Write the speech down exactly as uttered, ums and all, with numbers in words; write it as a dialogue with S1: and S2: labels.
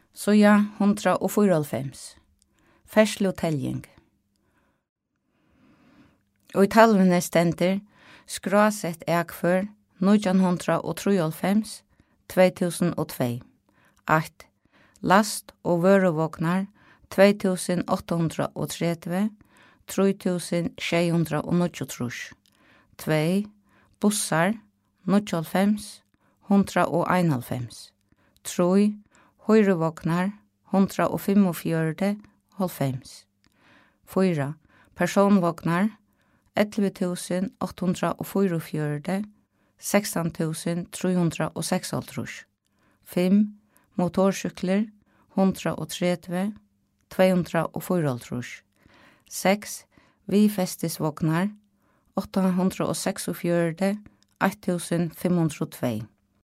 S1: Så ja, hundra og fyralfems. Fersle og teljing. Og i talvene stender skrasett ekfør nítjan hundrað og trýoghálvfems tvey túsund og tvey. eitt. Last og vøruvognar tvey túsund átta hundrað og tretivu trý túsund sjey hundrað og níggjuogtrýss. tvei. Bussar níggjuoghálvfems hundrað og einoghálvfems. trý. Høyruvognar hundrað og fimmogfjøruti hálvfems. fýra. Personvognar ellivu túsund átta hundrað og fýraogfjøruti sekstan túsund trý hundrað og seksoghálvtrýss. fimm. Motorsykler hundrað og tretivu tvey hundrað og fýraoghálvtrýss. seks. Viðfestisvognar átta hundrað og seksogfjøruti eitt túsund fimm hundrað og tvey.